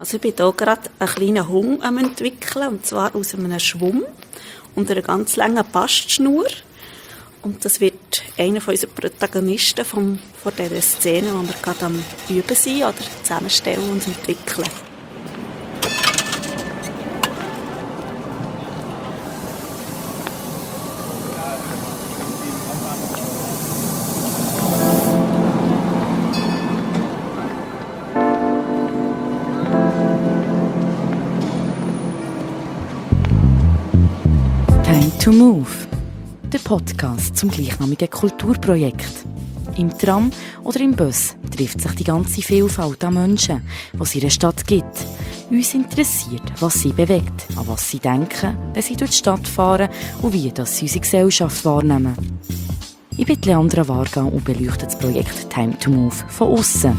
Also ich bin hier gerade einen kleinen Hund am entwickeln, und zwar aus einem Schwamm und einer ganz langen Bastschnur. Und das wird einer von unseren Protagonisten von dieser Szene, die wir gerade am Üben sind oder zusammenstellen und entwickeln. Time to Move, der Podcast zum gleichnamigen Kulturprojekt. Im Tram oder im Bus trifft sich die ganze Vielfalt an Menschen, die es in einer Stadt gibt. Uns interessiert, was sie bewegt, an was sie denken, wenn sie durch die Stadt fahren und wie das sie unsere Gesellschaft wahrnehmen. Ich bin Leandra Varga und beleuchte das Projekt Time to Move von aussen.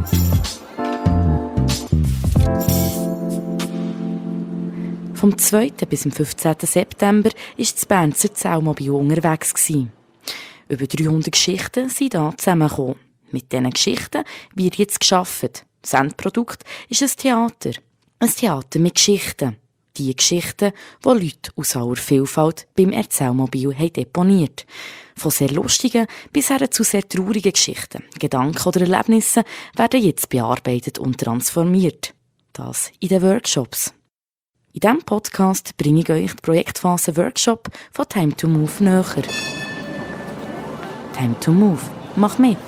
Vom 2. bis zum 15. September war das Berner Erzählmobil unterwegs. Über 300 Geschichten sind hier zusammengekommen. Mit diesen Geschichten wird jetzt gearbeitet. Das Endprodukt ist ein Theater. Ein Theater mit Geschichten. Die Geschichten, die Leute aus aller Vielfalt beim Erzählmobil haben deponiert. Von sehr lustigen bis hin zu sehr traurigen Geschichten, Gedanken oder Erlebnissen werden jetzt bearbeitet und transformiert. Das in den Workshops. In diesem Podcast bringe ich euch die Projektphase Workshop von Time to Move näher. Time to Move. Mach mit!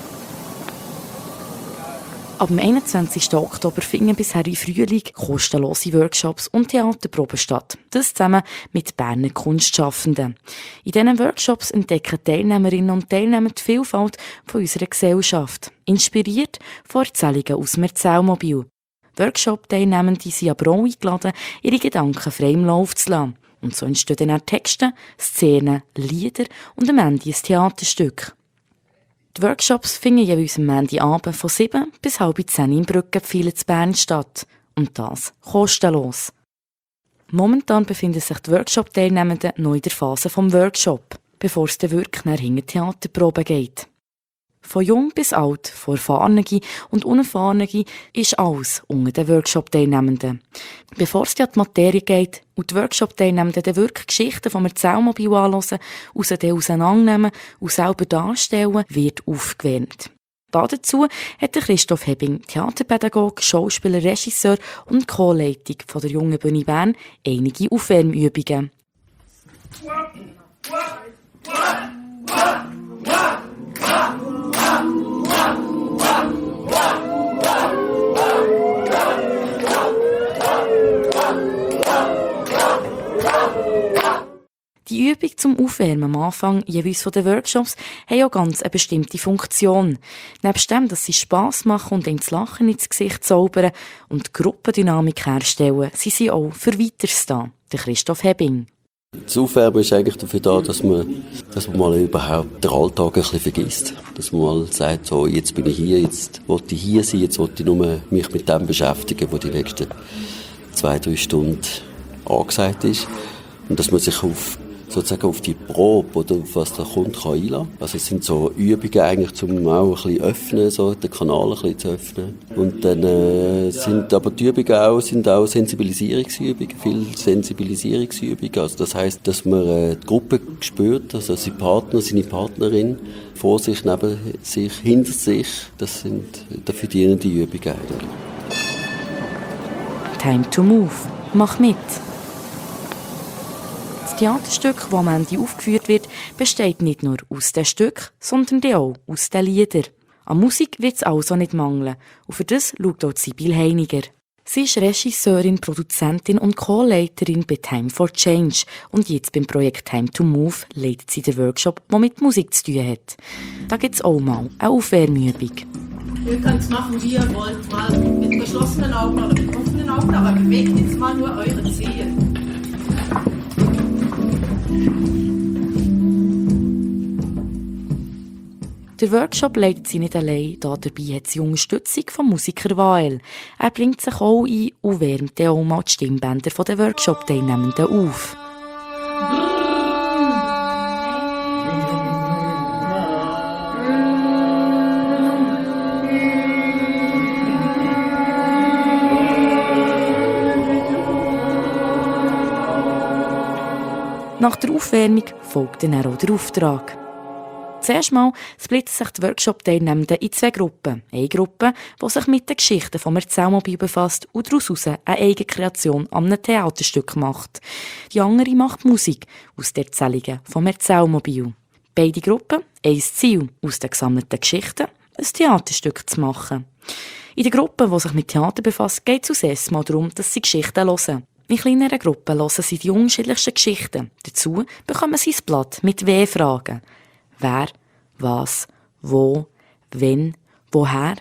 Ab dem 21. Oktober finden bisher im Frühling kostenlose Workshops und Theaterproben statt. Das zusammen mit Berner Kunstschaffenden. In diesen Workshops entdecken Teilnehmerinnen und Teilnehmer die Vielfalt von unserer Gesellschaft. Inspiriert von Erzählungen aus dem Erzählmobil. Workshop-Teilnehmende sind aber auch eingeladen, ihre Gedanken frei im Lauf zu lassen. Und so entstehen dann auch Texte, Szenen, Lieder und am Ende ein Theaterstück. Die Workshops finden jeweils am Montagabend von 7 bis halb 10 im Brückenpfeiler zu Bern statt. Und das kostenlos. Momentan befinden sich die Workshop-Teilnehmenden noch in der Phase des Workshop, bevor es dann wirklich nach hinter Theaterproben geht. Von jung bis alt, von Erfahrenen und Unerfahrenen ist alles unter den Workshop-Teilnehmenden. Bevor es an die Materie geht und die Workshop-Teilnehmenden dann wirklich Geschichten vom Erzählmobil anhören, sie dann auseinandernehmen und selber darstellen, wird aufgewärmt. Dazu hat Christoph Hebbing, Theaterpädagoge, Schauspieler, Regisseur und Co-Leitung von der Jungen Bühne Bern, einige Aufwärmübungen. Die Übung zum Aufwärmen am Anfang jeweils von den Workshops haben auch ganz eine bestimmte Funktion. Nebst dem, dass sie Spass machen und ins Lachen ins Gesicht zaubern und die Gruppendynamik herstellen, sind sie auch für Weiteres da. Der Christoph Hebbing. Das Aufwärmen ist eigentlich dafür da, dass man mal überhaupt den Alltag ein bisschen vergisst. Dass man mal sagt, so, jetzt bin ich hier, jetzt will ich hier sein, jetzt will ich nur mich mit dem beschäftigen, was die nächsten 2-3 Stunden angesagt ist. Und dass man sich sozusagen auf die Probe oder auf was da kommt, kann einlassen. Also es sind so Übungen eigentlich, um auch ein bisschen öffnen, so den Kanal ein bisschen zu öffnen. Und dann sind aber die Übungen sind auch Sensibilisierungsübungen, viel Sensibilisierungsübungen. Also das heisst, dass man die Gruppe spürt, also sein Partner, seine Partnerin, vor sich, neben sich, hinter sich. Das sind dafür dienende Übungen eigentlich. Time to Move. Mach mit! Das Theaterstück, das am Ende aufgeführt wird, besteht nicht nur aus den Stücken, sondern auch aus den Liedern. An Musik wird es also nicht mangeln. Und für das schaut auch Sibyl Heiniger. Sie ist Regisseurin, Produzentin und Co-Leiterin bei Time for Change. Und jetzt beim Projekt Time to Move leitet sie den Workshop, der mit Musik zu tun hat. Da gibt es auch mal eine Aufwärmübung. Ihr könnt es machen, wie ihr wollt, mal mit geschlossenen Augen oder mit offenen Augen, aber bewegt jetzt mal nur eure Zehen. Der Workshop leitet sie nicht allein, dabei hat sie Unterstützung vom Musiker Wael. Er bringt sich auch ein und wärmt auch mal die Stimmbänder der Workshop-Teilnehmenden auf. Nach der Aufwärmung folgt dann auch der Auftrag. Zuerst mal splitten sich die Workshop-Teilnehmenden in 2 Gruppen. Eine Gruppe, die sich mit den Geschichten vom Erzählmobil befasst und daraus eine Eigenkreation an einem Theaterstück macht. Die andere macht Musik aus den Erzählungen vom Erzählmobil. Beide Gruppen haben ein Ziel, aus den gesammelten Geschichten ein Theaterstück zu machen. In der Gruppe, die sich mit Theater befasst, geht es zuerst mal darum, dass sie Geschichten hören. In kleineren Gruppen hören sie die unterschiedlichsten Geschichten. Dazu bekommen sie ein Blatt mit W-Fragen. Wer, was, wo, wenn, woher,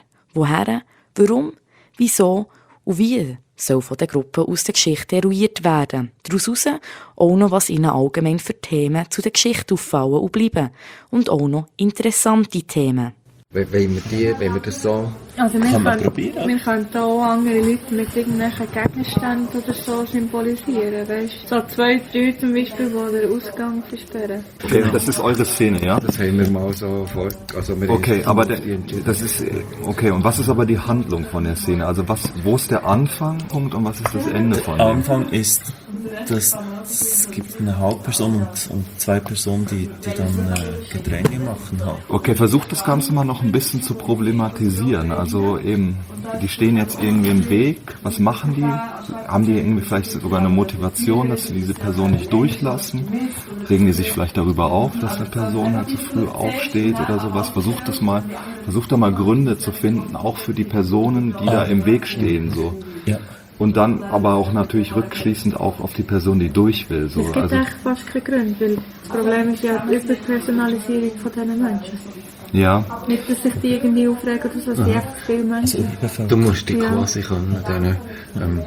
warum, wieso und wie soll von der Gruppe aus der Geschichte eruiert werden. Daraus auch noch, was ihnen allgemein für Themen zu der Geschichte auffallen und bleiben. Und auch noch interessante Themen. Wenn wir das so... Also Kann man probieren? wir können auch andere Leute mit irgendwelchen Gegenständen oder so symbolisieren, weißt? So 2 Leute zum Beispiel, die den Ausgang versperren. Okay, das ist eure Szene, ja? Das haben wir mal so vor... Also wir Okay, aber entschieden. das ist... Okay, und was ist aber die Handlung von der Szene? Also wo ist der Anfangspunkt und was ist das Ende von Der dem? Anfang ist, dass es gibt eine Hauptperson und 2 Personen, die dann Gedränge machen halt. Okay, versucht das Ganze mal noch ein bisschen zu problematisieren. Also eben, die stehen jetzt irgendwie im Weg. Was machen die? Haben die irgendwie vielleicht sogar eine Motivation, dass sie diese Person nicht durchlassen? Regen die sich vielleicht darüber auf, dass eine Person halt so früh aufsteht oder sowas? Versucht da mal Gründe zu finden, auch für die Personen, die da im Weg stehen, so. Ja. Und dann aber auch natürlich rückschließend auch auf die Person, die durch will, so. Es gibt Also, echt fast keinen Grund, weil das Problem ist ja die Überpersonalisierung von diesen Menschen. ja. Nicht, dass sich die irgendwie aufregen oder so, es sind echt viele Menschen. Du musst dich Ja. quasi können, diesen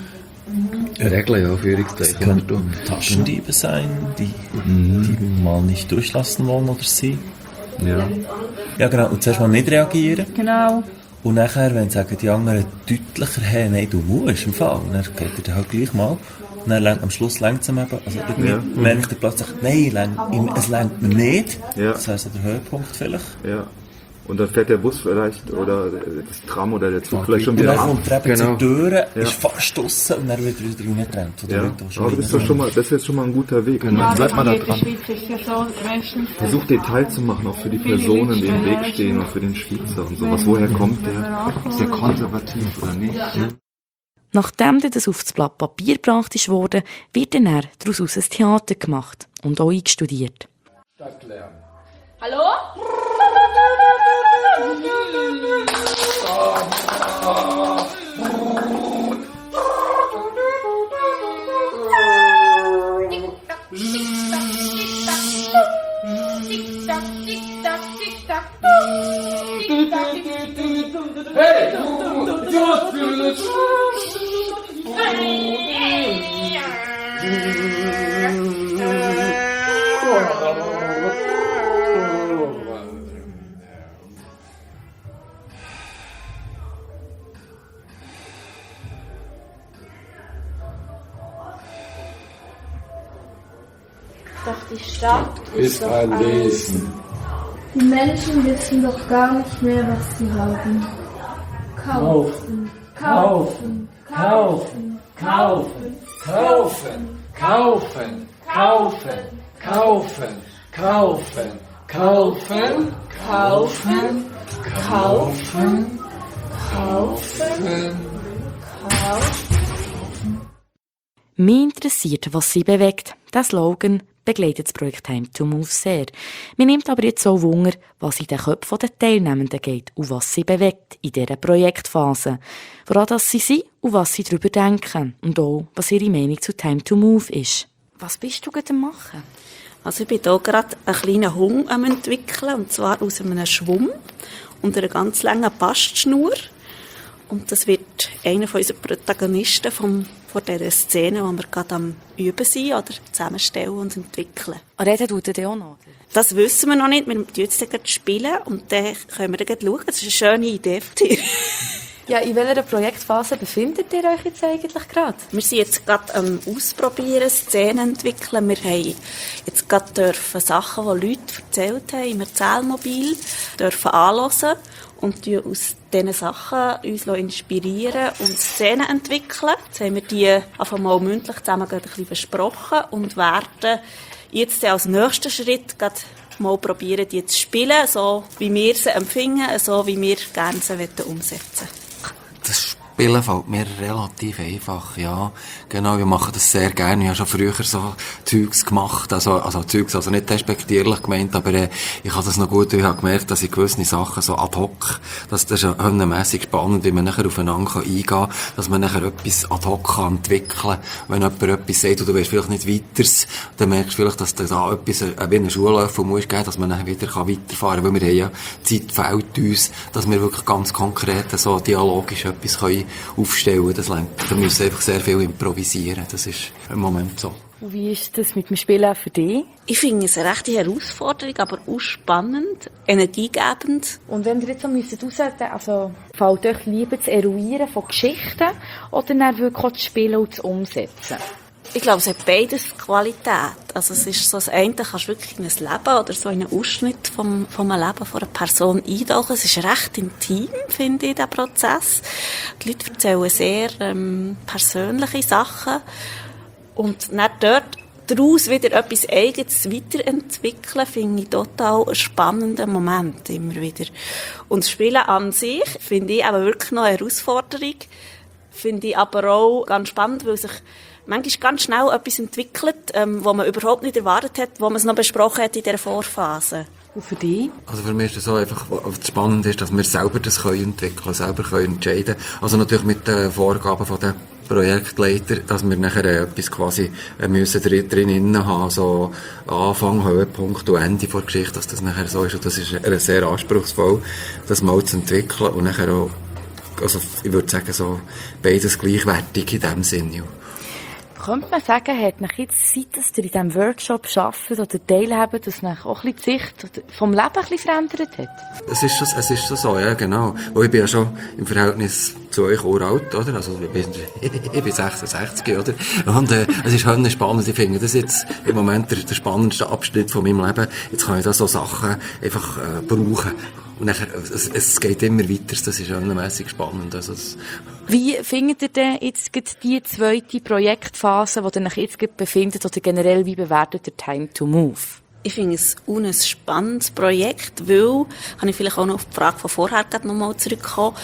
Regeln, ja, Es Führungszeichen. könnten Taschendiebe sein, die mal nicht durchlassen wollen oder sie. Ja. Ja genau, und zuerst mal nicht reagieren. Genau. Und nachher, wenn sagen die anderen deutlicher, hey, nein, du musst im Fall, und dann geht er halt gleich mal. Und dann am Schluss längt es ihm eben, also irgendwie merkt er plötzlich, nein, es längt mir nicht. Ja. Das heisst, der Höhepunkt vielleicht. Ja. Und dann fährt der Bus vielleicht oder das Tram oder der Zug vielleicht schon Und wieder dann ab. kommt er eben Genau. zur Tür, Ja. ist fast draussen und dann wird er wieder reingedrängt. Oder Ja, wird auch schon aber das ist jetzt schon mal ein guter Weg. Ja, Bleibt mal da in der dran. Schweiz ist ja so, meistens... Versucht Detail zu machen, auch für die Personen, die im Weg stehen und für den Schweizer und sowas. Woher kommt der? Ist der konservativ oder nicht? Nachdem das auf das Blatt Papier gebracht ist worden, wird dann daraus ein Theater gemacht und auch eingestudiert. Hallo? Doch die Stadt ist doch ein Wesen. Die Menschen wissen doch gar nicht mehr, was sie haben. Kaufen, kaufen, kaufen, kaufen, kaufen, kaufen, kaufen, kaufen, kaufen, kaufen, kaufen, kaufen, kaufen, kaufen. Mich interessiert, was sie bewegt. Der Slogan begleitet das Projekt Time to Move sehr. Mir nimmt aber jetzt auch Wunder, was in den Köpfen der Teilnehmenden geht und was sie bewegt in dieser Projektphase. Woran das sie sind und was sie darüber denken. Und auch, was ihre Meinung zu Time to Move ist. Was bist du gerade am machen? Also ich bin hier gerade einen kleinen Hund am entwickeln, und zwar aus einem Schwamm und einer ganz langen Bastschnur. Und das wird einer von unseren Protagonisten von dieser Szene, die wir gerade am Üben sind oder zusammenstellen und entwickeln. Reden tut er auch noch? Das wissen wir noch nicht. Wir spielen jetzt gerade spielen und dann können wir dann schauen. Das ist eine schöne Idee von dir. Ja, in welcher Projektphase befindet ihr euch jetzt eigentlich gerade? Wir sind jetzt gerade am Ausprobieren, Szenen entwickeln. Wir haben jetzt gerade Sachen, die Leute erzählt haben, im Erzählmobil, dürfen anhören und uns aus diesen Sachen uns inspirieren und Szenen entwickeln. Jetzt haben wir die einfach mal mündlich zusammen ein bisschen besprochen und werden jetzt als nächsten Schritt mal probieren, die zu spielen, so wie wir sie empfinden, so wie wir gerne sie umsetzen wollen. Das Spielen fällt mir relativ einfach, ja. Genau, wir machen das sehr gerne. Ich habe schon früher so Zeugs gemacht, also nicht despektierlich gemeint, aber ich habe das noch gut, ich habe gemerkt, dass ich gewisse Sachen so ad hoc, das ist ja höllenmässig spannend, wie man nachher aufeinander eingehen kann, dass man nachher etwas ad hoc kann entwickeln kann. Wenn jemand etwas sagt und du weißt vielleicht nicht weiteres, dann merkst du vielleicht, dass da etwas wie einen Schuhlöffel muss geben, dass man nachher wieder weiterfahren kann, weil wir haben ja Zeit fehlt uns, dass wir wirklich ganz konkret so dialogisch etwas aufstellen, das lenkt. Wir müssen einfach sehr viel improvisieren. Das ist im Moment so. Und wie ist das mit dem Spielen für dich? Ich finde es eine rechte Herausforderung, aber auch spannend, energiegebend. Und wenn ihr jetzt so aushalten, also fällt euch lieber das Eruieren von Geschichten oder dann wirklich auch das Spielen und das Umsetzen? Ich glaube, es hat beides Qualität. Also es ist so, das eine kannst du wirklich in ein Leben oder so in einen Ausschnitt vom Leben von einer Person eintauchen. Es ist recht intim, finde ich, der Prozess. Die Leute erzählen sehr persönliche Sachen. Und dann dort daraus wieder etwas Eigenes weiterentwickeln, finde ich total einen spannenden Moment immer wieder. Und das Spielen an sich finde ich aber wirklich noch eine Herausforderung. Finde ich aber auch ganz spannend, weil sich manchmal ganz schnell etwas entwickelt, wo man überhaupt nicht erwartet hat, wo man es noch besprochen hat in dieser Vorphase. Und für dich? Also für mich ist das so einfach, was spannend ist, dass wir selber das entwickeln können, selber entscheiden können. Also natürlich mit den Vorgaben von den Projektleiter, dass wir nachher etwas quasi müssen drin haben, so Anfang, Höhepunkt und Ende der Geschichte, dass das nachher so ist. Und das ist sehr anspruchsvoll, das mal zu entwickeln und nachher auch, also ich würde sagen, so beides gleichwertig in dem Sinne. Könnte man sagen, hat nach jetzt Zeit, dass ihr in diesem Workshop arbeitet oder teilhaben, dass nach auch ein bisschen die Sicht vom Leben ein bisschen verändert hat? Es ist so, ja, genau. Weil ich bin ja schon im Verhältnis zu euch uralt, oder? Also, ich bin 66, oder? Und, es ist halt spannend. Ich finde das jetzt im Moment der spannendste Abschnitt von meinem Leben. Jetzt kann ich da so Sachen einfach, brauchen. Und nachher, es geht immer weiter, das ist mäßig spannend. Also wie findet ihr denn jetzt die zweite Projektphase, die ihr euch jetzt befindet, oder generell, wie bewertet ihr Time to Move? Ich finde es ein spannendes Projekt, weil, kann ich vielleicht auch noch auf die Frage von vorher noch mal zurückkommen,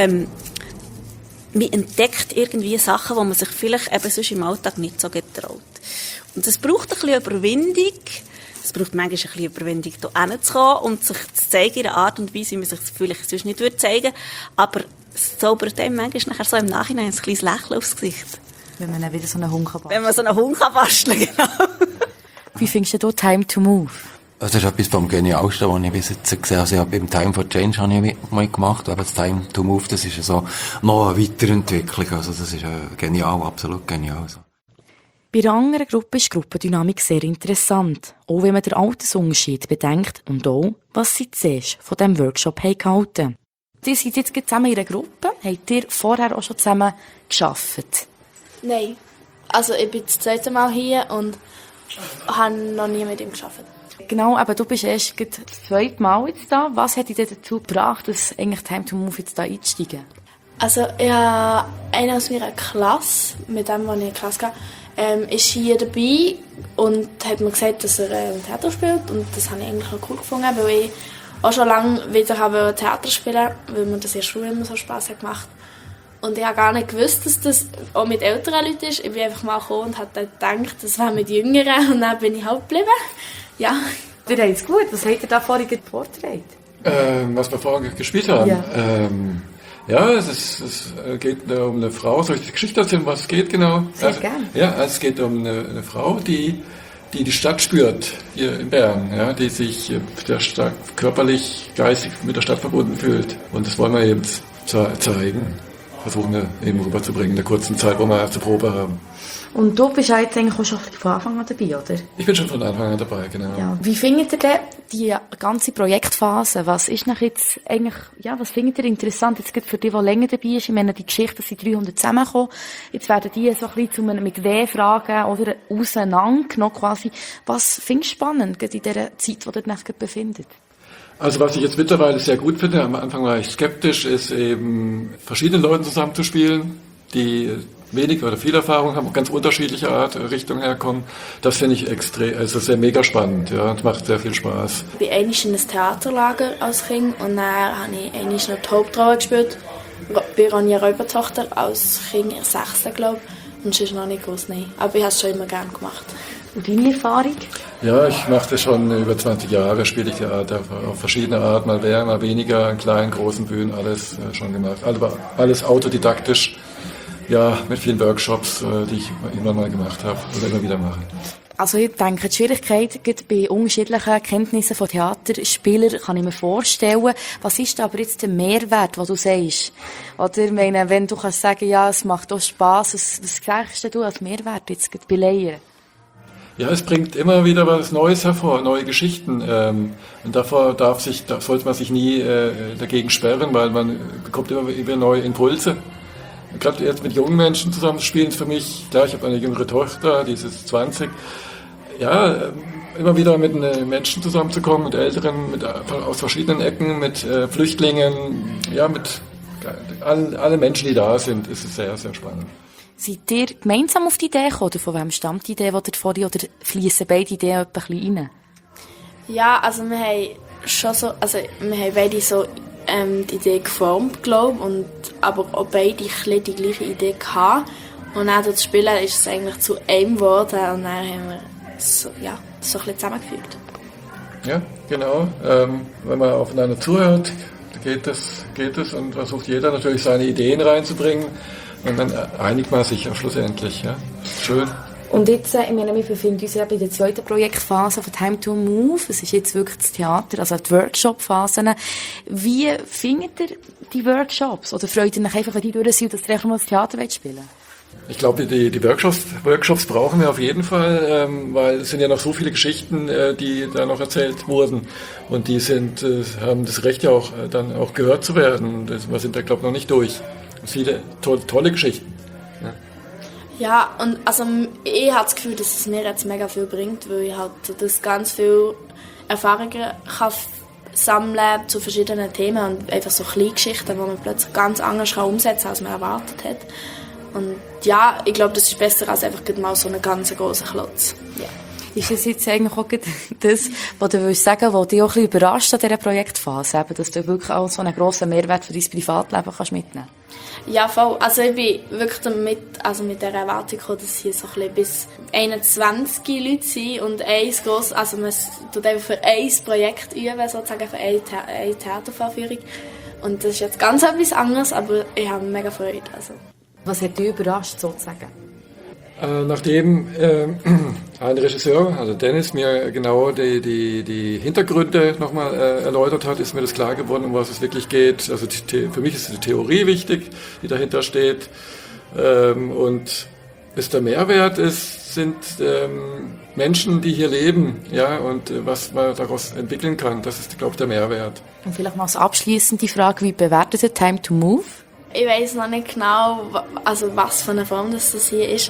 man entdeckt irgendwie Sachen, die man sich vielleicht eben sonst im Alltag nicht so getraut. Und es braucht ein bisschen Überwindung. Es braucht manchmal ein bisschen Überwindung, hier hinzukommen und sich zu zeigen in einer Art und Weise, wie man sich das vielleicht sonst nicht zeigen würde. Aber es zaubert einem manchmal nachher so im Nachhinein ein kleines Lächeln aufs Gesicht. Wenn man dann wieder so einen Hund basteln kann. Wenn man so einen Hund basteln kann, genau. Wie findest du Time to Move? Das ist etwas vom Genialsten, was ich bis jetzt gesehen habe. Also, beim Time for Change habe ich mal gemacht, aber das Time to Move, das ist so noch eine Weiterentwicklung. Also, das ist genial, absolut genial. Bei einer anderen Gruppe ist die Gruppendynamik sehr interessant. Auch wenn man den Altersunterschied bedenkt und auch, was sie zuerst von diesem Workshop gehalten haben. Ihr seid jetzt zusammen in einer Gruppe. Habt ihr vorher auch schon zusammen gearbeitet? Nein. Also ich bin das zweite Mal hier und habe noch nie mit ihm gearbeitet. Genau, aber du bist erst das zweite Mal jetzt da. Was hat dich denn dazu gebracht, dass eigentlich Time to Move jetzt da einsteigen? Also ich habe einen aus meiner Klasse, mit dem, der ich in die Klasse gehe, ist hier dabei und hat mir gesagt, dass er Theater spielt. Und das habe ich eigentlich noch cool gefunden, weil ich auch schon lange wieder Theater spielen wollte, weil mir das in der Schule immer so Spass hat gemacht. Und ich habe gar nicht gewusst, dass das auch mit älteren Leuten ist. Ich bin einfach mal gekommen und habe gedacht, das wäre mit Jüngeren. Und dann bin ich halt geblieben. Ja. Ihr habt es gut. Was habt ihr da vorhin vorgetragen? Was wir vorhin gespielt haben? Ja. Ja, es geht um eine Frau. Soll ich die Geschichte erzählen, was es geht genau? Sehr gerne. Ja, es geht um eine Frau, die Stadt spürt, hier in Bern, ja, die sich sehr stark körperlich, geistig mit der Stadt verbunden fühlt. Und das wollen wir eben zeigen, versuchen wir eben rüberzubringen in der kurzen Zeit, wo wir zur Probe haben. Und du bist jetzt eigentlich auch schon von Anfang an dabei, oder? Ich bin schon von Anfang an dabei, genau. Ja. Wie findet ihr denn die ganze Projektphase? Was ist nach jetzt eigentlich, ja, was findet ihr interessant? Jetzt für die länger dabei ist, ich meine, die Geschichte, dass sie 300 zusammenkommen. Jetzt werden die so ein bisschen mit W-Fragen oder auseinandergenommen quasi. Was findest du spannend, in dieser Zeit, die ihr euch befindet? Also was ich jetzt mittlerweile sehr gut finde, am Anfang war ich skeptisch, ist eben verschiedene Leute zusammenzuspielen, die wenig oder viel Erfahrung haben, ganz unterschiedliche Richtungen herkommen. Das finde ich extrem, also sehr mega spannend, ja, und macht sehr viel Spaß. Ich bin einmal in ein Theaterlager als Kind und dann habe ich einmal noch die Hauptrolle gespielt, bei Ronja Räubertochter als Kind in 6. glaube ich, und sonst noch nicht groß, nein. Aber ich habe es schon immer gerne gemacht. Und deine Erfahrung? Ja, ich mache das schon über 20 Jahre, spiele ich Theater auf verschiedene Art, mal mehr, mal weniger, in kleinen, großen Bühnen, alles schon gemacht. Aber alles autodidaktisch, ja, mit vielen Workshops, die ich immer mal gemacht habe oder immer wieder mache. Also ich denke, die Schwierigkeit bei unterschiedlichen Kenntnissen von Theaterspielern kann ich mir vorstellen. Was ist aber jetzt der Mehrwert, den du sagst? Oder ich meine, wenn du kannst sagen, ja, es macht auch Spass, was sagst du als Mehrwert jetzt bei Laien? Ja, es bringt immer wieder was Neues hervor, neue Geschichten. Und davor sollte man sich nie dagegen sperren, weil man bekommt immer wieder neue Impulse. Gerade jetzt mit jungen Menschen zusammen spielen ist für mich, klar, ich habe eine jüngere Tochter, die ist 20. Ja, immer wieder mit Menschen zusammenzukommen, mit Älteren, aus verschiedenen Ecken, mit Flüchtlingen, ja, mit allen Menschen, die da sind, ist es sehr, sehr spannend. Seid ihr gemeinsam auf die Idee gekommen, oder von wem stammt die Idee, die ihr vorhin, oder fließen beide Ideen etwa ein bisschen rein? Ja, also wir haben schon so, also wir haben beide so die Idee geformt, glaube ich, aber auch beide die gleiche Idee gehabt. Und dann durch das Spielen ist es eigentlich zu einem geworden und dann haben wir so, ja, so ein bisschen zusammengefügt. Ja, genau. Wenn man aufeinander zuhört, geht es und versucht jeder natürlich seine Ideen reinzubringen und dann einigt man sich schlussendlich. Ja. Schön. Und jetzt, ich meine, wir befinden uns ja bei der zweiten Projektphase von Time to Move. Es ist jetzt wirklich das Theater, also die Workshop-Phasen. Wie findet ihr die Workshops? Oder freut ihr euch einfach, wenn die durch sind, dass ihr einfach mal das Theater spielen wollt? Ich glaube, die Workshops brauchen wir auf jeden Fall, weil es sind ja noch so viele Geschichten, die da noch erzählt wurden. Und die haben das Recht ja auch, dann auch gehört zu werden. Wir sind da, glaube ich, noch nicht durch. Viele tolle Geschichten. Ja. Ja, und also ich habe das Gefühl, dass es mir jetzt mega viel bringt, weil ich halt das ganz viel Erfahrungen kann sammeln zu verschiedenen Themen und einfach so kleine Geschichten, die man plötzlich ganz anders umsetzen kann, als man erwartet hat. Und ja, ich glaube, das ist besser als einfach mal so einen ganz grossen Klotz. Ja. Ist das jetzt eigentlich auch das, was du sagen willst, was dich auch ein bisschen überrascht an dieser Projektphase, dass du wirklich auch so einen grossen Mehrwert für dein Privatleben kannst mitnehmen? Ja, voll. Also ich bin wirklich mit der Erwartung gekommen, dass hier so ein bisschen bis 21 Leute sind und man tut einfach für ein Projekt üben, sozusagen für eine Theatervorführung. Und das ist jetzt ganz etwas anderes, aber ich habe mega Freude. Also. Was hat dich überrascht, sozusagen? Nachdem ein Regisseur, also Dennis, mir genau die Hintergründe nochmal erläutert hat, ist mir das klar geworden, um was es wirklich geht. Also für mich ist die Theorie wichtig, die dahinter steht. Und der Mehrwert sind Menschen, die hier leben, ja, und was man daraus entwickeln kann. Das ist, glaube ich, der Mehrwert. Und vielleicht mal als abschliessende Frage, wie bewertet ihr Time to Move? Ich weiss noch nicht genau, also was für eine Form das hier ist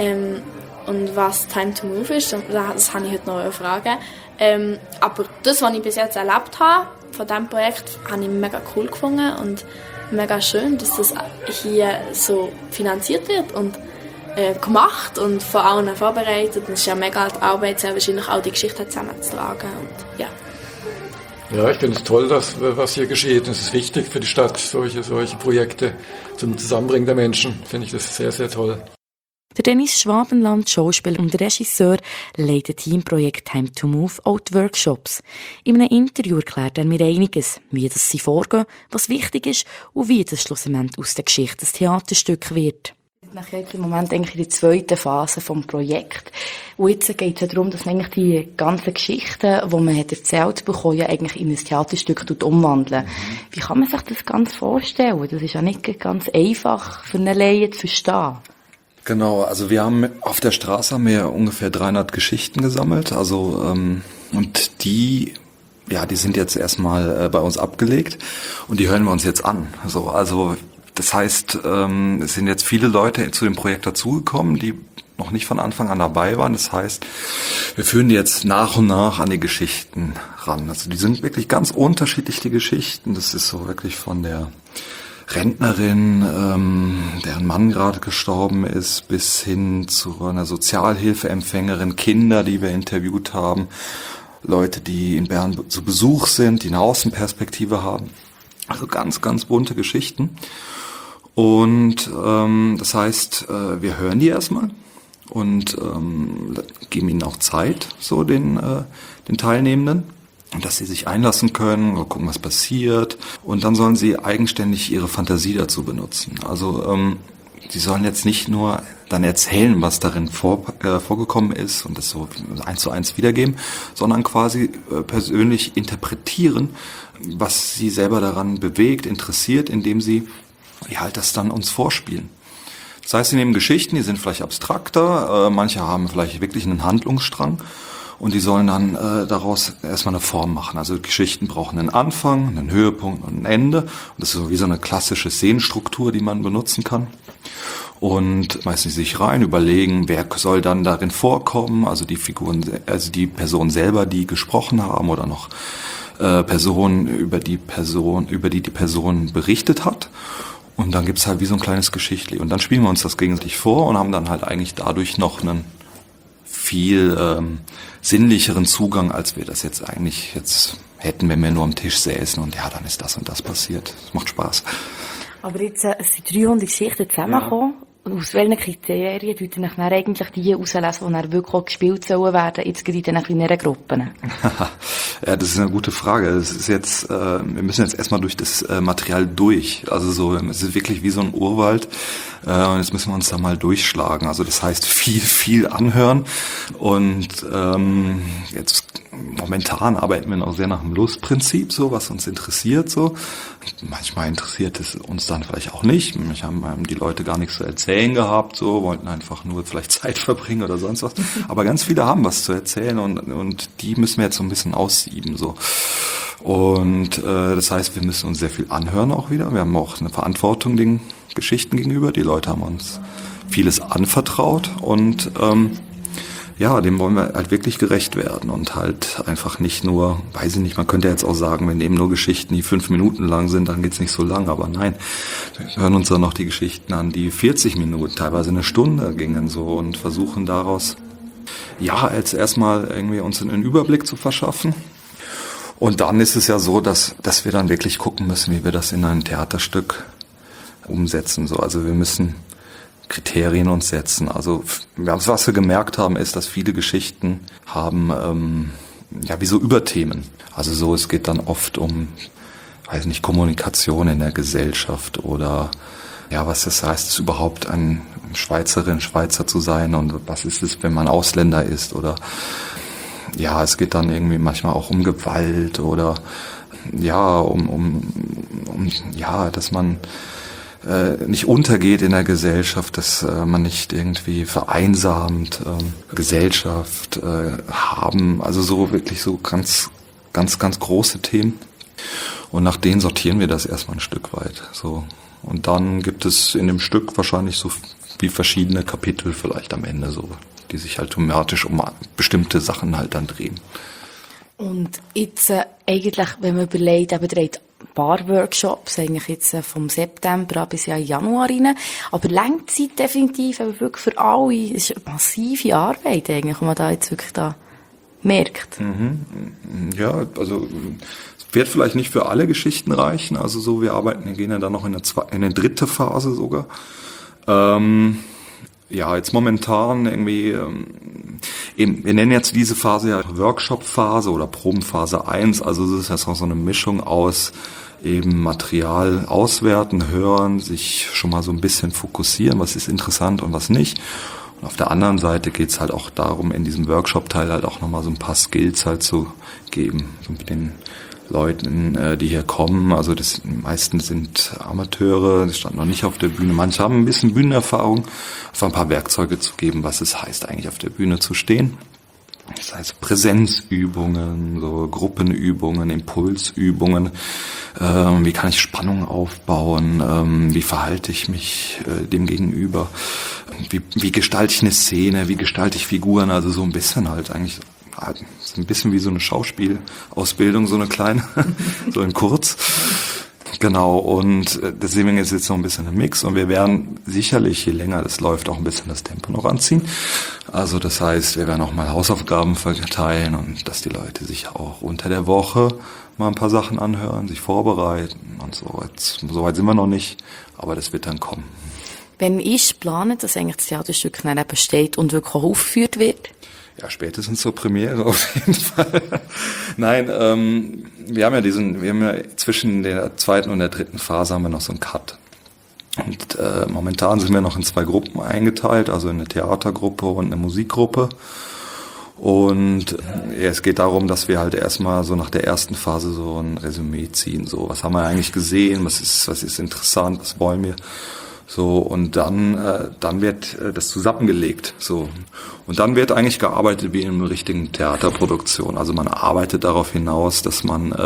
und was Time to Move ist. Das habe ich heute noch eine Frage. Aber das, was ich bis jetzt erlebt habe von diesem Projekt, habe ich mega cool gefunden und mega schön, dass das hier so finanziert wird und gemacht und von allen vorbereitet. Es ist ja mega Arbeit, sehr wahrscheinlich auch die Geschichte zusammenzutragen. Und, ja. Ja, ich finde es toll, was hier geschieht. Es ist wichtig für die Stadt, solche Projekte zum Zusammenbringen der Menschen. Finde ich das sehr, sehr toll. Der Dennis Schwabenland, Schauspieler und Regisseur, leitet im Projekt Time to Move auch die Workshops. In einem Interview erklärt er mir einiges, wie das sie vorgehen, was wichtig ist und wie das schlussendlich aus der Geschichte ein Theaterstück wird. Nachher jetzt im Moment eigentlich in der zweiten Phase des Projekts. Und jetzt geht es ja darum, dass man eigentlich die ganzen Geschichten, die man hat erzählt bekommen, ja eigentlich in ein Theaterstück umwandeln. Wie kann man sich das ganz vorstellen? Das ist ja nicht ganz einfach für eine Laie zu verstehen. Genau, also wir haben auf der Straße ungefähr 300 Geschichten gesammelt, also und die sind jetzt erstmal bei uns abgelegt und die hören wir uns jetzt an. Also das heißt, es sind jetzt viele Leute zu dem Projekt dazugekommen, die noch nicht von Anfang an dabei waren. Das heißt, wir führen die jetzt nach und nach an die Geschichten ran. Also die sind wirklich ganz unterschiedlich, die Geschichten. Das ist so wirklich von der Rentnerin, deren Mann gerade gestorben ist, bis hin zu einer Sozialhilfeempfängerin, Kinder, die wir interviewt haben, Leute, die in Bern zu Besuch sind, die eine Außenperspektive haben. Also ganz, ganz bunte Geschichten. Und das heißt, wir hören die erstmal und geben ihnen auch Zeit, so den Teilnehmenden, dass sie sich einlassen können, gucken, was passiert. Und dann sollen sie eigenständig ihre Fantasie dazu benutzen. Also sie sollen jetzt nicht nur dann erzählen, was darin vorgekommen ist und das so 1:1 wiedergeben, sondern quasi persönlich interpretieren, was sie selber daran bewegt, interessiert, indem sie halt das dann uns vorspielen. Das heißt, sie nehmen Geschichten, die sind vielleicht abstrakter, manche haben vielleicht wirklich einen Handlungsstrang und die sollen dann daraus erstmal eine Form machen. Also Geschichten brauchen einen Anfang, einen Höhepunkt und ein Ende. Und das ist so wie so eine klassische Szenenstruktur, die man benutzen kann. Und meistens sich rein überlegen, wer soll dann darin vorkommen, also die Figuren, also die Person selber, die gesprochen haben oder noch Personen, über die die Person berichtet hat. Und dann gibt's halt wie so ein kleines Geschichtli. Und dann spielen wir uns das gegenseitig vor und haben dann halt eigentlich dadurch noch einen viel sinnlicheren Zugang, als wir das jetzt eigentlich hätten, wenn wir nur am Tisch säßen und ja, dann ist das und das passiert. Das macht Spaß. Aber jetzt es sind 300 Geschichten zusammengekommen. Ja. Aus welchen Kriterien tut ihr dann eigentlich die auslesen, die dann wirklich auch gespielt sollen werden, jetzt gerade in den kleineren Gruppen? Ja, das ist eine gute Frage. Es ist jetzt, wir müssen jetzt erstmal durch das Material durch. Also so, es ist wirklich wie so ein Urwald. Und jetzt müssen wir uns da mal durchschlagen. Also das heißt viel anhören. Und jetzt momentan arbeiten wir noch sehr nach dem Lustprinzip, so was uns interessiert. So manchmal interessiert es uns dann vielleicht auch nicht. Manchmal haben die Leute gar nichts zu erzählen gehabt, so wollten einfach nur vielleicht Zeit verbringen oder sonst was. Aber ganz viele haben was zu erzählen und die müssen wir jetzt so ein bisschen aussieben. So. Und das heißt, wir müssen uns sehr viel anhören auch wieder. Wir haben auch eine Verantwortung den Geschichten gegenüber. Die Leute haben uns vieles anvertraut und ja, dem wollen wir halt wirklich gerecht werden und halt einfach nicht nur, weiß ich nicht, man könnte jetzt auch sagen, wenn eben nur Geschichten, die 5 Minuten lang sind, dann geht's nicht so lang, aber nein, wir hören uns dann noch die Geschichten an, die 40 Minuten, teilweise eine Stunde gingen so und versuchen daraus, ja, als erstmal irgendwie uns einen Überblick zu verschaffen. Und dann ist es ja so, dass wir dann wirklich gucken müssen, wie wir das in ein Theaterstück umsetzen, so, also wir müssen Kriterien uns setzen. Also was wir gemerkt haben, ist, dass viele Geschichten haben ja wie so Überthemen. Also so, es geht dann oft um, weiß nicht, Kommunikation in der Gesellschaft oder ja, was das heißt, es überhaupt ein Schweizerin, Schweizer zu sein und was ist es, wenn man Ausländer ist oder ja, es geht dann irgendwie manchmal auch um Gewalt oder ja, um ja, dass man nicht untergeht in der Gesellschaft, dass man nicht irgendwie vereinsamt, Gesellschaft haben, also so wirklich so ganz große Themen. Und nach denen sortieren wir das erstmal ein Stück weit. So. Und dann gibt es in dem Stück wahrscheinlich so wie verschiedene Kapitel vielleicht am Ende so, die sich halt thematisch um bestimmte Sachen halt dann drehen. Und jetzt eigentlich, wenn man überlegt, eben dreht ein paar Workshops, eigentlich jetzt vom September bis ja Januar rein, aber Längzeit definitiv, aber wirklich für alle, es ist eine massive Arbeit eigentlich, wenn man da jetzt wirklich da merkt. Ja, also es wird vielleicht nicht für alle Geschichten reichen, also so, wir gehen ja dann noch in eine dritte Phase sogar. Ja, jetzt momentan irgendwie, eben, wir nennen jetzt diese Phase ja Workshop-Phase oder Probenphase 1, also es ist ja so eine Mischung aus eben Material auswerten, hören, sich schon mal so ein bisschen fokussieren, was ist interessant und was nicht. Und auf der anderen Seite geht's halt auch darum, in diesem Workshop-Teil halt auch nochmal so ein paar Skills halt zu geben, so mit den Leuten, die hier kommen. Also die meisten sind Amateure, die standen noch nicht auf der Bühne. Manche haben ein bisschen Bühnenerfahrung, einfach ein paar Werkzeuge zu geben, was es heißt, eigentlich auf der Bühne zu stehen. Das heißt Präsenzübungen, so Gruppenübungen, Impulsübungen. Wie kann ich Spannung aufbauen? Wie verhalte ich mich dem gegenüber? wie gestalte ich eine Szene, wie gestalte ich Figuren, also so ein bisschen halt eigentlich, so ein bisschen wie so eine Schauspielausbildung, so eine kleine, so in kurz. Genau, und deswegen ist jetzt noch ein bisschen ein Mix und wir werden sicherlich, je länger das läuft, auch ein bisschen das Tempo noch anziehen. Also das heißt, wir werden auch mal Hausaufgaben verteilen und dass die Leute sich auch unter der Woche mal ein paar Sachen anhören, sich vorbereiten und so. So weit sind wir noch nicht, aber das wird dann kommen. Wenn ich plane, dass eigentlich das Theaterstück dann eben steht und wirklich auch aufgeführt wird? Ja, spätestens zur Premiere auf jeden Fall. Nein, wir haben ja zwischen der 2. und der 3. Phase haben wir noch so einen Cut. Und momentan sind wir noch in 2 Gruppen eingeteilt, also in eine Theatergruppe und eine Musikgruppe. Und es geht darum, dass wir halt erstmal so nach der ersten Phase so ein Resümee ziehen. So, was haben wir eigentlich gesehen, was ist interessant, was wollen wir? So, und dann wird das zusammengelegt, so. Und dann wird eigentlich gearbeitet wie in einer richtigen Theaterproduktion. Also man arbeitet darauf hinaus, dass man,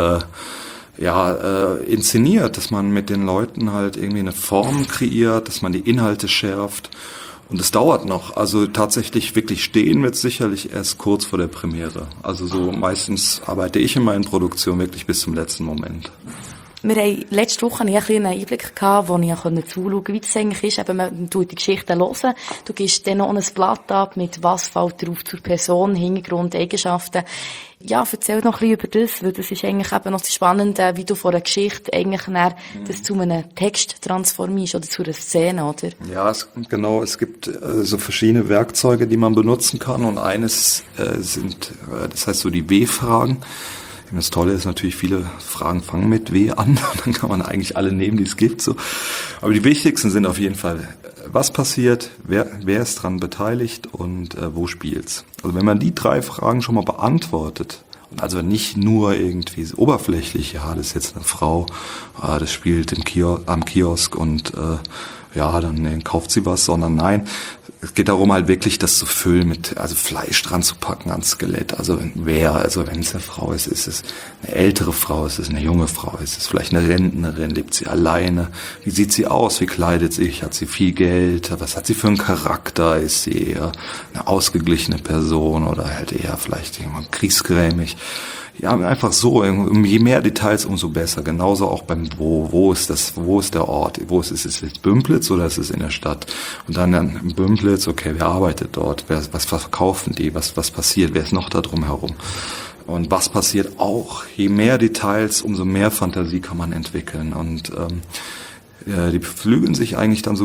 inszeniert, dass man mit den Leuten halt irgendwie eine Form kreiert, dass man die Inhalte schärft. Und es dauert noch. Also tatsächlich wirklich stehen wird sicherlich erst kurz vor der Premiere. Also so meistens arbeite ich immer in Produktion wirklich bis zum letzten Moment. Wir haben letzte Woche ein bisschen einen Einblick gehabt, wo ich zuschauen konnte, wie das eigentlich ist. Eben, man tut die Geschichten hören. Du gibst dann noch ein Blatt ab, mit was fällt drauf zur Person, Hintergrund, Eigenschaften. Ja, erzähl noch ein bisschen über das, weil das ist eigentlich eben noch das Spannende, wie du von einer Geschichte eigentlich das zu einem Text transformierst oder zu einer Szene, oder? Ja, genau. Es gibt so verschiedene Werkzeuge, die man benutzen kann und eines das heißt so die W-Fragen. Das Tolle ist natürlich, viele Fragen fangen mit W an, dann kann man eigentlich alle nehmen, die es gibt. So. Aber die wichtigsten sind auf jeden Fall, was passiert, wer ist dran beteiligt und wo spielt's. Also wenn man die 3 Fragen schon mal beantwortet, und also nicht nur irgendwie oberflächlich, ja, das ist jetzt eine Frau, das spielt am Kiosk und dann kauft sie was, sondern nein, es geht darum halt wirklich das zu füllen also Fleisch dran zu packen ans Skelett. Also wenn es eine Frau ist es eine ältere Frau, ist es eine junge Frau, ist es vielleicht eine Rentnerin, lebt sie alleine, wie sieht sie aus, wie kleidet sie sich, hat sie viel Geld, was hat sie für einen Charakter, ist sie eher eine ausgeglichene Person oder halt eher vielleicht jemand kriegsgrämig. Ja, einfach so, je mehr Details, umso besser. Genauso auch beim wo ist der Ort, ist es jetzt Bümplitz oder ist es in der Stadt? Und dann in Bümplitz, okay, wer arbeitet dort, was verkaufen die, was passiert, wer ist noch da drum herum? Und was passiert auch, je mehr Details, umso mehr Fantasie kann man entwickeln und die beflügeln sich eigentlich dann so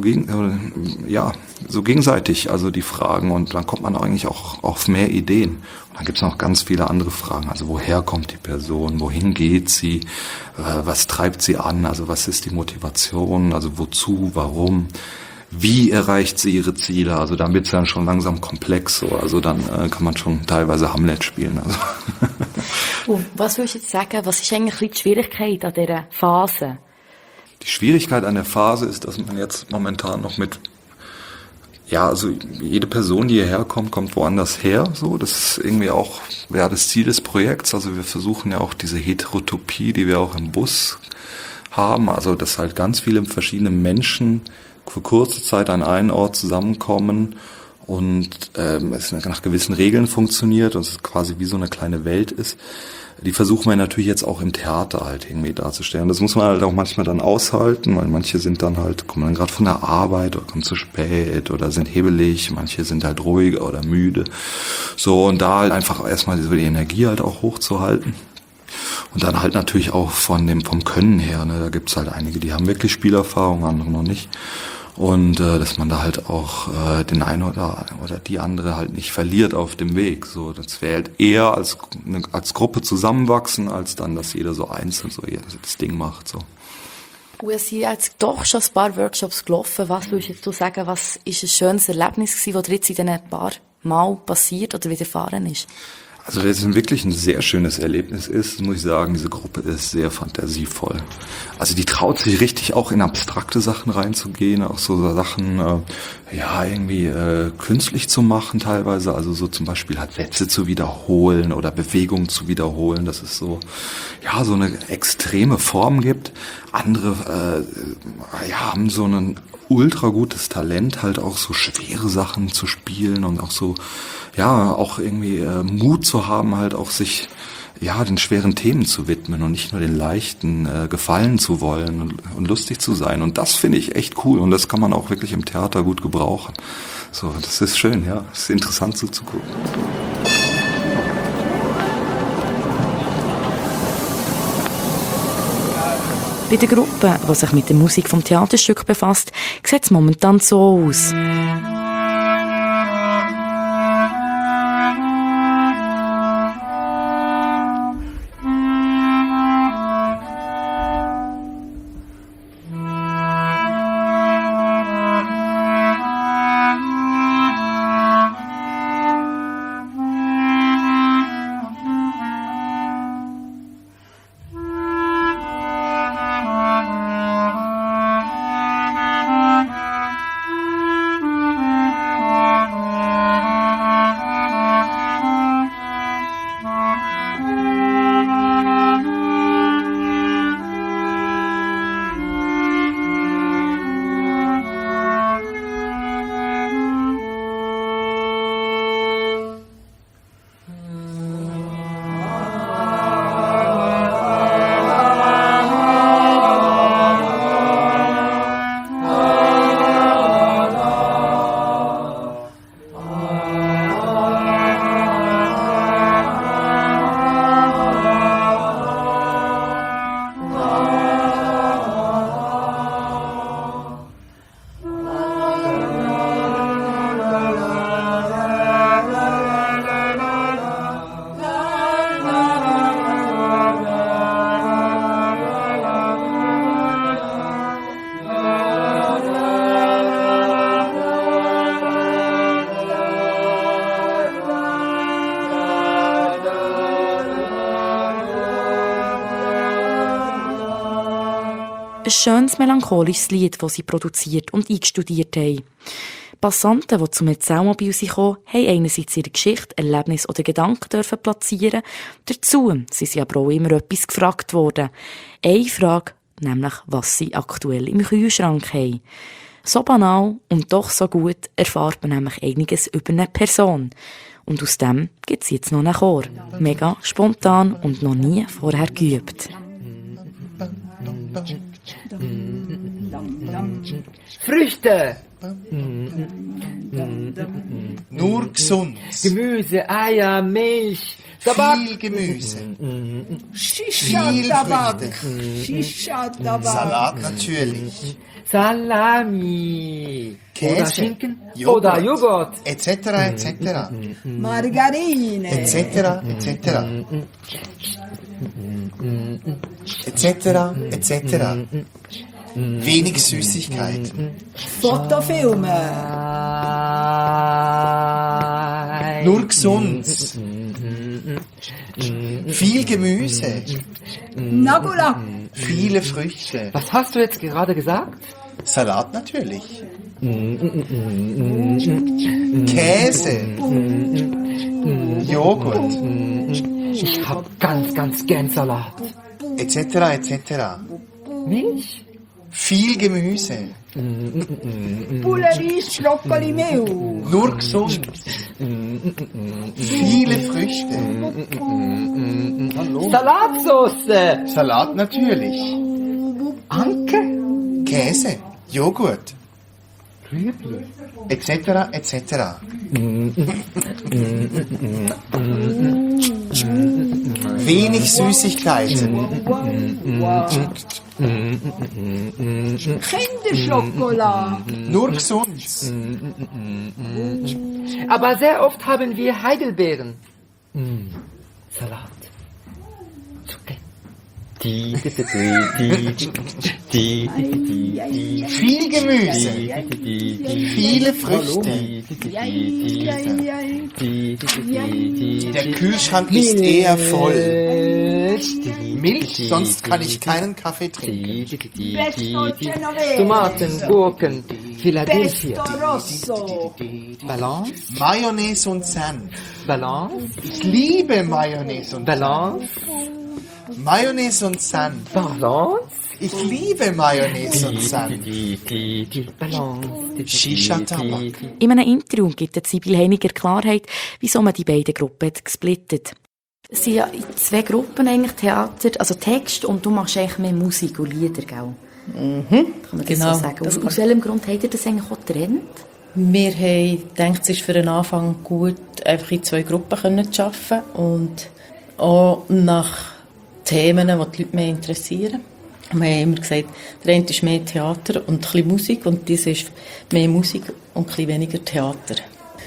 gegenseitig, also die Fragen, und dann kommt man eigentlich auch auf mehr Ideen. Und dann gibt's noch ganz viele andere Fragen, also woher kommt die Person, wohin geht sie, was treibt sie an, also was ist die Motivation, also wozu, warum, wie erreicht sie ihre Ziele, also dann wird's dann schon langsam komplex, so. Also dann kann man schon teilweise Hamlet spielen. Also. Und was würdest du jetzt sagen, was ist eigentlich die Schwierigkeit an dieser Phase? Die Schwierigkeit an der Phase ist, dass man jetzt momentan noch also jede Person, die hierher kommt woanders her, so. Das ist irgendwie auch, das Ziel des Projekts. Also wir versuchen ja auch diese Heterotopie, die wir auch im Bus haben, also dass halt ganz viele verschiedene Menschen für kurze Zeit an einen Ort zusammenkommen und es nach gewissen Regeln funktioniert und es quasi wie so eine kleine Welt ist. Die versuchen wir natürlich jetzt auch im Theater halt irgendwie darzustellen. Das muss man halt auch manchmal dann aushalten, weil manche kommen dann gerade von der Arbeit oder kommen zu spät oder sind hebelig, manche sind halt ruhig oder müde. So, und da halt einfach erstmal die Energie halt auch hochzuhalten. Und dann halt natürlich auch vom Können her, ne, da gibt's halt einige, die haben wirklich Spielerfahrung, andere noch nicht. Und dass man da halt auch den einen oder die andere halt nicht verliert auf dem Weg. So, das wäre halt eher als Gruppe zusammenwachsen, als dann, dass jeder so einzeln so das Ding macht. So. Wir sind jetzt doch schon ein paar Workshops gelaufen. Was würdest du sagen, was ist ein schönes Erlebnis gewesen, das dir jetzt in diesen paar Mal passiert oder widerfahren ist? Also das ist wirklich ein sehr schönes Erlebnis ist, muss ich sagen, diese Gruppe ist sehr fantasievoll. Also die traut sich richtig auch in abstrakte Sachen reinzugehen, auch so Sachen künstlich zu machen teilweise, also so zum Beispiel halt Sätze zu wiederholen oder Bewegungen zu wiederholen, dass es so eine extreme Form gibt. Andere haben so einen ultra gutes Talent, halt auch so schwere Sachen zu spielen und auch so, ja, auch irgendwie Mut zu haben, halt auch sich, ja, den schweren Themen zu widmen und nicht nur den leichten gefallen zu wollen und lustig zu sein. Und das finde ich echt cool und das kann man auch wirklich im Theater gut gebrauchen. So, das ist schön, ja, das ist interessant so zu gucken. Bei der Gruppe, die sich mit der Musik vom Theaterstück befasst, sieht es momentan so aus. Ein schönes, melancholisches Lied, das sie produziert und eingestudiert haben. Passanten, die zum Erzählmobil kamen, haben einerseits ihre Geschichte, Erlebnis oder Gedanken dürfen platzieren. Dazu sind sie aber auch immer etwas gefragt worden. Eine Frage, nämlich, was sie aktuell im Kühlschrank haben. So banal und doch so gut erfahrt man nämlich einiges über eine Person. Und aus dem gibt es jetzt noch einen Chor. Mega spontan und noch nie vorher geübt. Früchte. Nur gesund. Gemüse, Eier, Milch, Tabak. Viel Gemüse. Viel Früchte. Salat natürlich. Salami. Käse. Oder Schinken. Oder Joghurt. Etc. etc. Margarine. Etc. etc. etc. etc. Wenig Süßigkeiten. Fotofilme. Nur gesund. Viel Gemüse. Nagula. Viele Früchte. Was hast du jetzt gerade gesagt? Salat natürlich. Käse. Joghurt. Ich hab ganz gern Salat. Etc. etc. Milch? Viel Gemüse. Pulleris, Brokkoli, Mehl. Nur gesund. Viele Früchte. Salatsauce. Salat natürlich. Anke. Käse. Joghurt. Etc. etc. Wenig Süßigkeiten. Kinderschokolade. Nur gesund. Aber sehr oft haben wir Heidelbeeren. Salat. Zucke. Viel Gemüse. Viele Früchte. Der Kühlschrank ist eher voll. Milch, sonst kann ich keinen Kaffee trinken. Tomaten, Gurken, Philadelphia. Pesto Rosso. Balance. Mayonnaise und Senf. Balance. Ich liebe Mayonnaise und Balance. Mayonnaise und Senf. Balance. Ich liebe Mayonnaise und Senf. Shisha-Tabak. In einem Interview gibt Sibyl Heiniger Klarheit, wieso man die beiden Gruppen gesplittet. Es sind ja in 2 Gruppen eigentlich Theater, also Text, und du machst eigentlich mehr Musik und Lieder, gell? Mhm, kann man das genau, so sagen? Aus welchem Grund habt ihr das eigentlich auch getrennt? Wir haben gedacht, es ist für den Anfang gut, einfach in 2 Gruppen zu arbeiten und auch nach Themen, die die Leute mehr interessieren. Wir haben immer gesagt, der eine ist mehr Theater und ein bisschen Musik und das ist mehr Musik und ein bisschen weniger Theater.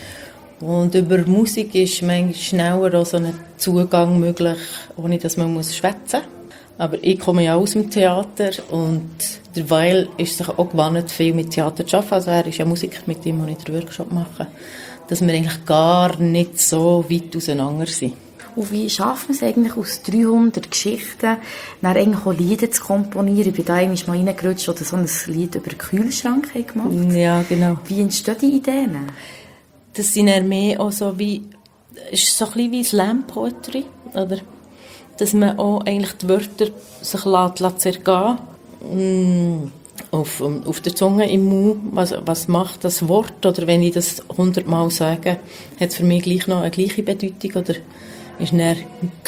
Und über Musik ist manchmal schneller auch so ein Zugang möglich, ohne dass man schwätzen muss. Aber ich komme ja aus dem Theater und der Weil ist sich auch gewohnt, viel mit Theater zu arbeiten. Also er ist ja Musiker, mit dem ich den Workshop mache. Dass wir eigentlich gar nicht so weit auseinander sind. Und wie schafft man es eigentlich aus 300 Geschichten, dann eigentlich auch Lieder zu komponieren? Ich bin da einmal mal reingerutscht, oder so ein Lied über den Kühlschrank gemacht. Ja, genau. Wie entstehen die Ideen? Das sind eher mehr auch so wie, ist so ein bisschen wie Slam Poetry, oder? Dass man auch eigentlich die Wörter sich lässt zergehen. Auf der Zunge, im Mund, was macht das Wort? Oder wenn ich das 100-mal sage, hat es für mich gleich noch eine gleiche Bedeutung? Oder ist dann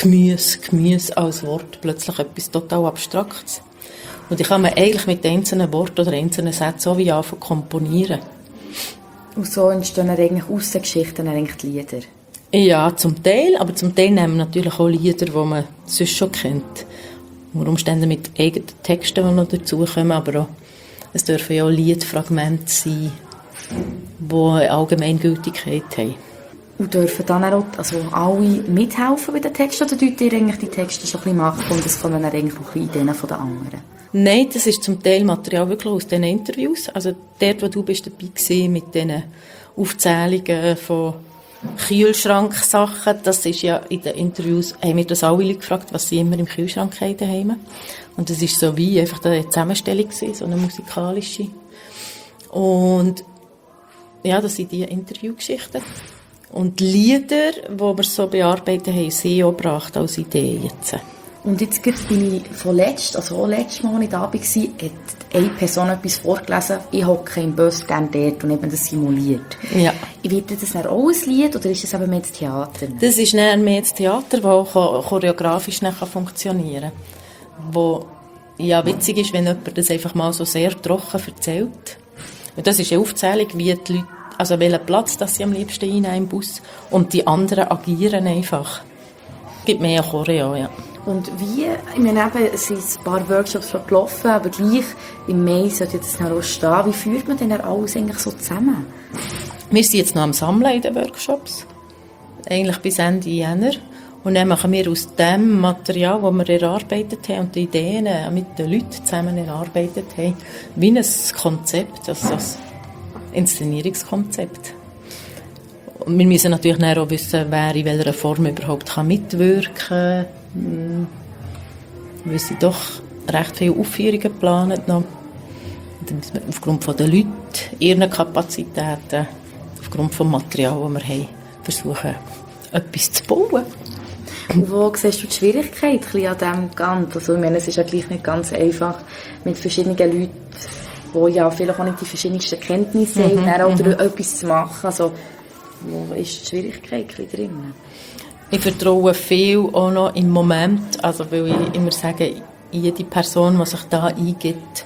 Gemüse als Wort plötzlich etwas total Abstraktes? Und ich kann mir eigentlich mit einzelnen Worten oder einzelnen Sätzen so wie anfangen komponieren. Und so entstehen dann eigentlich aus den Geschichten eigentlich die Lieder? Ja, zum Teil, aber zum Teil nehmen wir natürlich auch Lieder, die man sonst schon kennt. Unter Umständen mit eigenen Texten, die noch dazukommen, aber auch, es dürfen ja auch Liedfragmente sein, die eine Allgemeingültigkeit haben. Und dürfen dann auch alle mithelfen bei den Texten, oder tut ihr eigentlich die Texte schon ein bisschen machen und das kommen dann eigentlich auch Ideen von den anderen? Nein, das ist zum Teil Material wirklich aus diesen Interviews. Also dort, wo du bist dabei gewesen, mit diesen Aufzählungen von Kühlschranksachen, das ist ja in den Interviews, haben wir das alle Leute gefragt, was sie immer im Kühlschrank haben daheim. Und das ist so wie einfach eine Zusammenstellung gewesen, so eine musikalische. Und ja, das sind die Interviewgeschichten. Und die Lieder, die wir so bearbeitet haben, sie auch gebracht als Idee jetzt. Und jetzt bin ich letztes Mal, als ich da war, hat eine Person etwas vorgelesen, ich hocke im Bus dann dort und eben das simuliert. Ja. Wird das dann auch ein Lied oder ist das eben mehr das Theater? Das ist dann mehr das Theater, das auch choreografisch funktionieren kann. Wo ja witzig ist, wenn jemand das einfach mal so sehr trocken erzählt. Und das ist eine Aufzählung, wie die Leute, also welchen Platz das sie am liebsten einnehmen im Bus und die anderen agieren einfach. Es gibt mehr Choreo, ja. Und wie, ich meine eben, es sind ein paar Workshops schon gelaufen, aber gleich im Mai sollte jetzt noch stehen. Wie führt man denn alles eigentlich so zusammen? Wir sind jetzt noch am Sammeln in den Workshops, eigentlich bis Ende Jänner. Und dann machen wir aus dem Material, das wir erarbeitet haben und die Ideen mit den Leuten zusammen erarbeitet haben, wie ein Konzept, also ein Inszenierungskonzept. Und wir müssen natürlich auch wissen, wer in welcher Form überhaupt mitwirken kann. Wir sind doch recht viele Aufführungen geplant noch. Dann müssen wir aufgrund der Leute, ihren Kapazitäten, aufgrund des Materials, das wir haben, versuchen, etwas zu bauen. Und wo siehst du die Schwierigkeit an diesem Ganzen? Also, ich meine, es ist ja gleich nicht ganz einfach, mit verschiedenen Leuten, die ja vielleicht auch nicht die verschiedensten Kenntnisse haben, oder etwas zu machen. Also, wo ist die Schwierigkeit drin? Ich vertraue viel auch noch im Moment, also weil ich immer sage, jede Person, die sich da eingibt,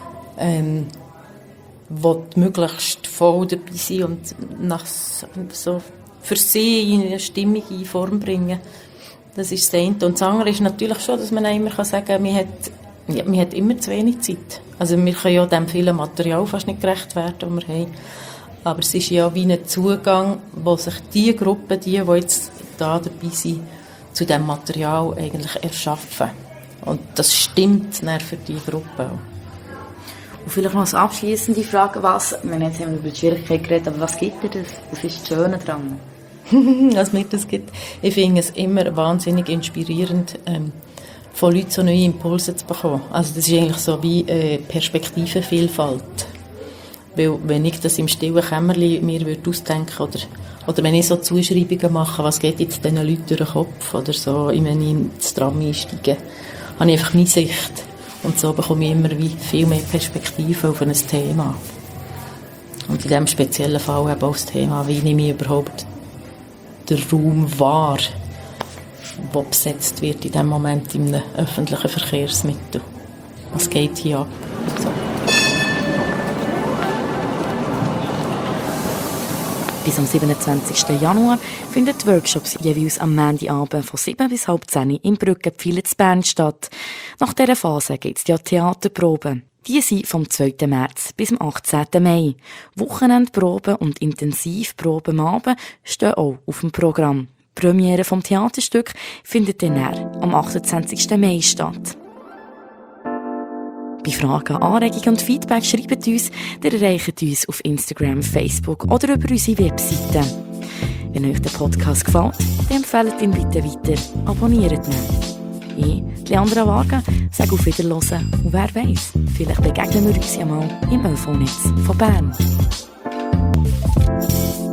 will möglichst voll dabei sein und so für sie in eine stimmige Form bringen. Das ist das eine. Und das andere ist natürlich schon, dass man immer sagen kann, man hat immer zu wenig Zeit. Also wir können ja dem vielen Material fast nicht gerecht werden, das wir haben. Aber es ist ja wie ein Zugang, wo sich die Gruppe, die jetzt da dabei sind, zu diesem Material eigentlich erschaffen. Und das stimmt dann für die Gruppe auch. Und vielleicht noch eine abschliessende Frage, jetzt haben wir über die Schwierigkeit geredet, aber was gibt dir das? Was ist das Schöne daran? Was mir das gibt? Ich finde es immer wahnsinnig inspirierend, von Leuten so neue Impulse zu bekommen. Also das ist eigentlich so wie Perspektivenvielfalt. Weil wenn ich das im stillen Kämmerlein mir ausdenken oder wenn ich so Zuschreibungen mache, was geht jetzt diesen Leuten durch den Kopf oder so, wenn ich ins Tram einsteige, habe ich einfach meine Sicht. Und so bekomme ich immer wie viel mehr Perspektive auf ein Thema. Und in diesem speziellen Fall eben auch das Thema, wie nehme ich überhaupt den Raum wahr, der besetzt wird in diesem Moment in einem öffentlichen Verkehrsmittel. Was geht hier ab? So. Bis am 27. Januar finden die Workshops jeweils am Montagabend von 7 bis halb 10 im Brückenpfeiler in Bern statt. Nach dieser Phase gibt es ja Theaterproben. Die sind vom 2. März bis am 18. Mai. Wochenendproben und Intensivproben am Abend stehen auch auf dem Programm. Die Premiere vom Theaterstück findet dann am 28. Mai statt. Bei Fragen, Anregungen und Feedback schreibt uns, ihr erreicht uns auf Instagram, Facebook oder über unsere Webseite. Wenn euch der Podcast gefällt, dann empfehlt ihn bitte weiter, abonniert ihn. Ich, Leandra Varga, sage auf Wiederhören und wer weiss, vielleicht begegnen wir uns ja mal im ÖV-Netz von Bern.